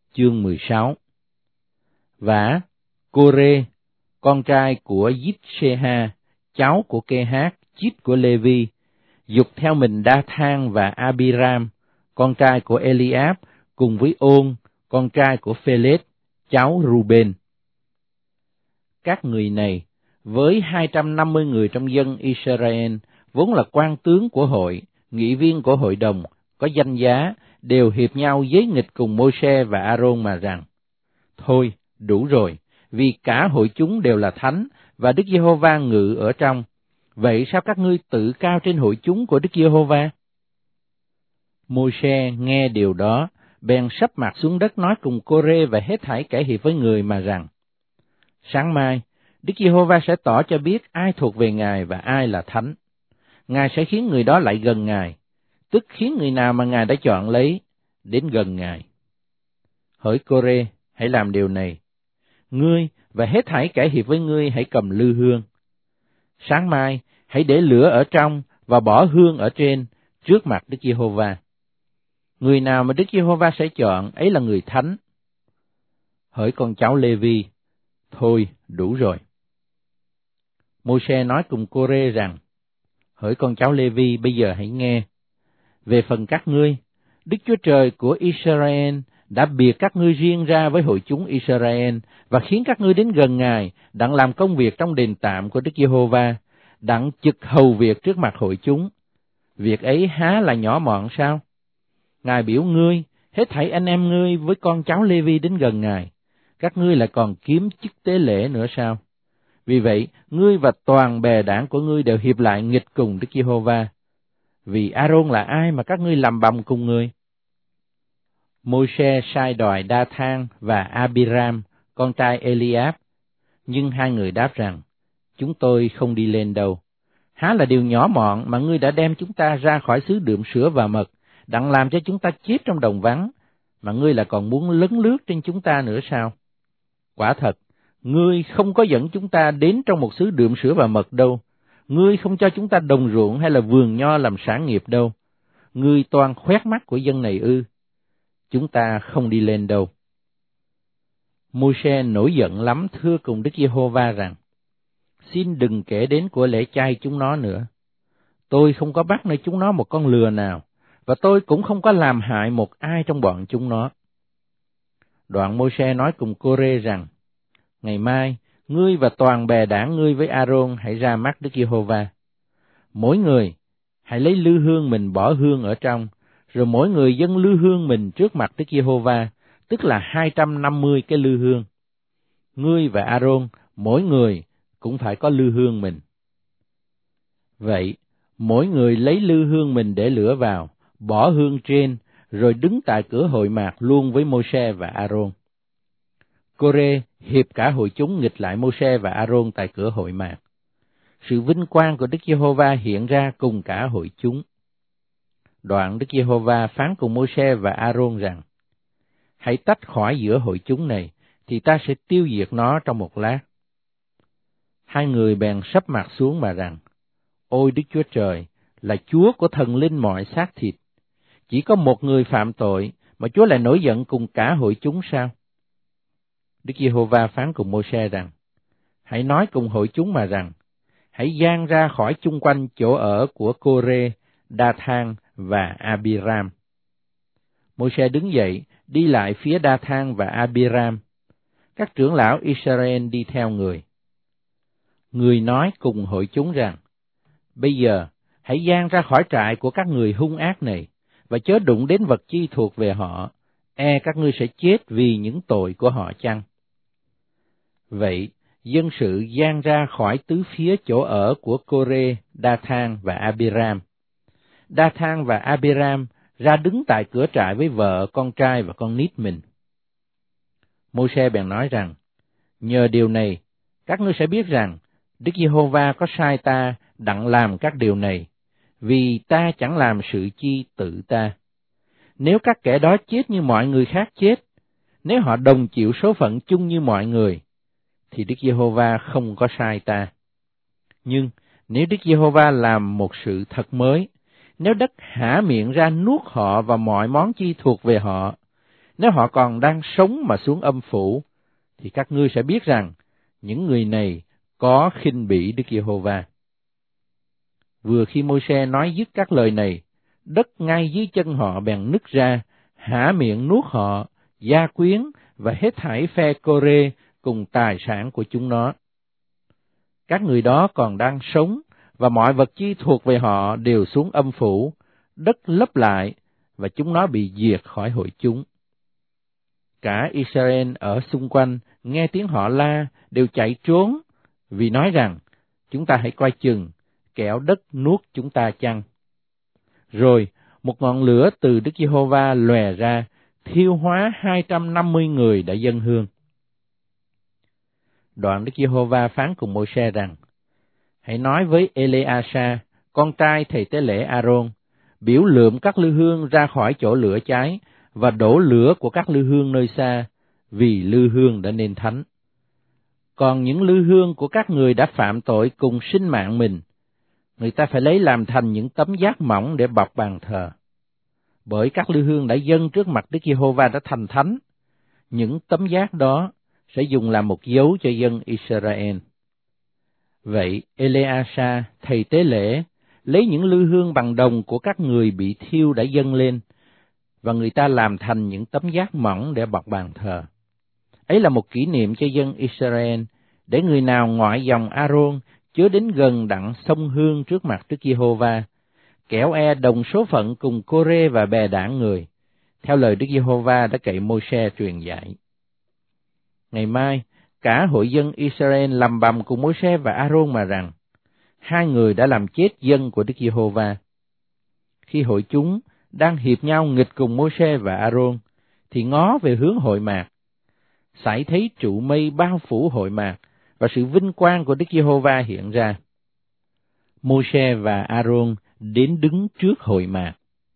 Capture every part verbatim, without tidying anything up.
chương mười sáu. Và Cô-rê, con trai của Yít-xê-ha, cháu của Kê-hát, chít của Lê-vi, giục theo mình Đa-thang và A-bi-ram, con trai của Eli-áp, cùng với Ôn, con trai của Phê-lết, cháu Ru-bên. Các người này, với hai trăm năm mươi người trong dân Israel, vốn là quan tướng của hội, nghị viên của hội đồng, có danh giá, đều hiệp nhau giấy nghịch cùng Mô-sê và A-rôn mà rằng: Thôi, đủ rồi, vì cả hội chúng đều là thánh, và Đức Giê-hô-va ngự ở trong. Vậy sao các ngươi tự cao trên hội chúng của Đức Giê-hô-va? Mô-sê nghe điều đó, bèn sấp mặt xuống đất nói cùng Cô-rê và hết thảy kẻ hiệp với người mà rằng: Sáng mai, Đức Giê-hô-va sẽ tỏ cho biết ai thuộc về Ngài và ai là thánh. Ngài sẽ khiến người đó lại gần Ngài, tức khiến người nào mà Ngài đã chọn lấy đến gần Ngài. Hỡi Cô-rê, hãy làm điều này. Ngươi và hết thảy kẻ hiệp với ngươi hãy cầm lư hương. Sáng mai, hãy để lửa ở trong và bỏ hương ở trên trước mặt Đức Giê-hô-va. Người nào mà Đức Giê-hô-va sẽ chọn, ấy là người thánh. Hỡi con cháu Lê-vi, thôi đủ rồi. Mô-sê nói cùng Cô-rê rằng: Hỡi con cháu Lê-vi, bây giờ hãy nghe. Về phần các ngươi, Đức Chúa Trời của Israel đã biệt các ngươi riêng ra với hội chúng Israel và khiến các ngươi đến gần Ngài, đặng làm công việc trong đền tạm của Đức Giê-hô-va, đặng trực hầu việc trước mặt hội chúng. Việc ấy há là nhỏ mọn sao? Ngài biểu ngươi, hết thảy anh em ngươi với con cháu Lê-vi đến gần Ngài, các ngươi lại còn kiếm chức tế lễ nữa sao? Vì vậy, ngươi và toàn bè đảng của ngươi đều hiệp lại nghịch cùng Đức Giê-hô-va. Vì A-rôn là ai mà các ngươi làm bầm cùng ngươi? Mô-sê sai đòi Đa-thang và A-bi-ram, con trai Eli-áp, nhưng hai người đáp rằng: Chúng tôi không đi lên đâu. Há là điều nhỏ mọn mà ngươi đã đem chúng ta ra khỏi xứ đượm sữa và mật, đặng làm cho chúng ta chết trong đồng vắng, mà ngươi lại còn muốn lấn lướt trên chúng ta nữa sao? Quả thật, ngươi không có dẫn chúng ta đến trong một xứ đượm sữa và mật đâu. Ngươi không cho chúng ta đồng ruộng hay là vườn nho làm sản nghiệp đâu. Ngươi toan khoét mắt của dân này ư? Chúng ta không đi lên đâu. Mô-sê nổi giận lắm thưa cùng Đức Giê-hô-va rằng: Xin đừng kể đến của lễ chay chúng nó nữa. Tôi không có bắt nơi chúng nó một con lừa nào, và tôi cũng không có làm hại một ai trong bọn chúng nó. Đoạn Mô-sê nói cùng Cô-rê rằng: Ngày mai, ngươi và toàn bè đảng ngươi với A-rôn hãy ra mắt Đức Giê-hô-va. Mỗi người hãy lấy lư hương mình bỏ hương ở trong, rồi mỗi người dâng lư hương mình trước mặt Đức Giê-hô-va, tức là hai trăm năm mươi cái lư hương. Ngươi và A-rôn, mỗi người cũng phải có lư hương mình. Vậy, mỗi người lấy lư hương mình để lửa vào, bỏ hương trên, rồi đứng tại cửa hội mạc luôn với Mô-sê và A-rôn. Cô-rê hiệp cả hội chúng nghịch lại Mô-sê và A-rôn tại cửa hội mạc. Sự vinh quang của Đức Giê-hô-va hiện ra cùng cả hội chúng. Đoạn Đức Giê-hô-va phán cùng Mô-sê và A-rôn rằng: Hãy tách khỏi giữa hội chúng này, thì ta sẽ tiêu diệt nó trong một lát. Hai người bèn sấp mặt xuống mà rằng: Ôi Đức Chúa Trời, là Chúa của thần linh mọi xác thịt, chỉ có một người phạm tội mà Chúa lại nổi giận cùng cả hội chúng sao? Đức Giê-hô-va phán cùng Mô-sê rằng: Hãy nói cùng hội chúng mà rằng: Hãy giang ra khỏi chung quanh chỗ ở của Cô-rê, Đa-thang và A-bi-ram. Mô-sê đứng dậy, đi lại phía Đa-thang và A-bi-ram. Các trưởng lão Israel đi theo người. Người nói cùng hội chúng rằng: Bây giờ, hãy giang ra khỏi trại của các người hung ác này, và chớ đụng đến vật chi thuộc về họ, e các ngươi sẽ chết vì những tội của họ chăng? Vậy, dân sự giang ra khỏi tứ phía chỗ ở của Cô-rê, Đa-thang và A-bi-ram. Đa-thang và A-bi-ram ra đứng tại cửa trại với vợ, con trai và con nít mình. Mô-sê bèn nói rằng: Nhờ điều này, các ngươi sẽ biết rằng Đức Giê-hô-va có sai ta đặng làm các điều này, vì ta chẳng làm sự chi tự ta. Nếu các kẻ đó chết như mọi người khác chết, nếu họ đồng chịu số phận chung như mọi người, thì Đức Giê-hô-va không có sai ta. Nhưng nếu Đức Giê-hô-va làm một sự thật mới, nếu đất hả miệng ra nuốt họ và mọi món chi thuộc về họ, Nếu họ còn đang sống mà xuống âm phủ, thì các ngươi sẽ biết rằng những người này có khinh bỉ Đức Giê-hô-va. Vừa khi Môi-se nói dứt các lời này, đất ngay dưới chân họ bèn nứt ra, há miệng nuốt họ, gia quyến và hết thảy phe Cô-rê cùng tài sản của chúng nó. Các người đó còn đang sống, và mọi vật chi thuộc về họ đều xuống âm phủ, đất lấp lại, và chúng nó bị diệt khỏi hội chúng. Cả Israel ở xung quanh nghe tiếng họ la đều chạy trốn, vì nói rằng, chúng ta hãy coi chừng, kẻo đất nuốt chúng ta chăng. Rồi, một ngọn lửa từ Đức Giê-hô-va lòe ra, thiêu hóa hai trăm năm mươi người đã dâng hương. Đoạn Đức Giê-hô-va phán cùng Môi-se rằng, hãy nói với Ê-lê-a-sa, con trai thầy tế lễ A-rôn, biểu lượm các lư hương ra khỏi chỗ lửa cháy, và đổ lửa của các lư hương nơi xa, vì lư hương đã nên thánh. Còn những lư hương của các người đã phạm tội cùng sinh mạng mình, người ta phải lấy làm thành những tấm giác mỏng để bọc bàn thờ. Bởi các lư hương đã dâng trước mặt Đức Giê-hô-va đã thành thánh, những tấm giác đó sẽ dùng làm một dấu cho dân Israel. Vậy Ê-lê-a-sa, thầy tế lễ, lấy những lư hương bằng đồng của các người bị thiêu đã dâng lên, và người ta làm thành những tấm giác mỏng để bọc bàn thờ. Ấy là một kỷ niệm cho dân Israel, để người nào ngoại dòng A-rôn chớ đến gần đặng xông hương trước mặt Đức Giê-hô-va, kẻo e đồng số phận cùng Cô-rê và bè đảng người, theo lời Đức Giê-hô-va đã cậy Môi-se truyền dạy. Ngày mai, cả hội dân Israel lầm bầm cùng Môi-se và A-rôn mà rằng, hai người đã làm chết dân của Đức Giê-hô-va. Khi hội chúng đang hiệp nhau nghịch cùng Môi-se và A-rôn, thì ngó về hướng hội mạc, sải thấy trụ mây bao phủ hội mạc, và sự vinh quang của Đức Giê-hô-va hiện ra. Môi-se và A-rôn đến đứng trước hội mạc.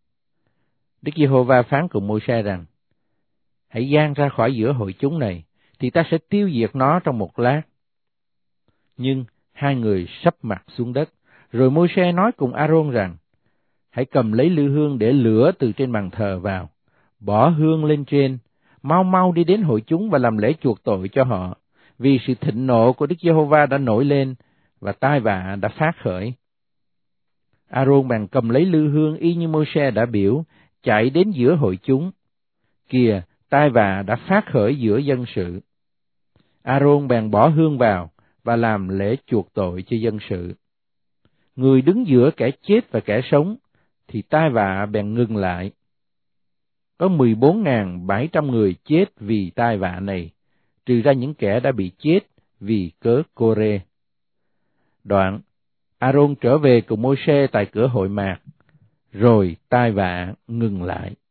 Đức Giê-hô-va phán cùng Môi-se rằng, hãy giang ra khỏi giữa hội chúng này, thì ta sẽ tiêu diệt nó trong một lát. Nhưng hai người sấp mặt xuống đất, rồi Môi-se nói cùng A-rôn rằng, hãy cầm lấy lư hương để lửa từ trên bàn thờ vào, bỏ hương lên trên, mau mau đi đến hội chúng và làm lễ chuộc tội cho họ, vì sự thịnh nộ của Đức Giê-hô-va đã nổi lên, và tai vạ đã phát khởi. A-rôn bèn cầm lấy lư hương y như Môi-se đã biểu, chạy đến giữa hội chúng. Kìa, tai vạ đã phát khởi giữa dân sự. A-rôn bèn bỏ hương vào, và làm lễ chuộc tội cho dân sự. Người đứng giữa kẻ chết và kẻ sống, thì tai vạ bèn ngừng lại. Có mười bốn nghìn bảy trăm người chết vì tai vạ này, trừ ra những kẻ đã bị chết vì cớ Cô-rê. Đoạn, A-rôn trở về cùng Môi-se tại cửa hội mạc, rồi tai vạ ngừng lại.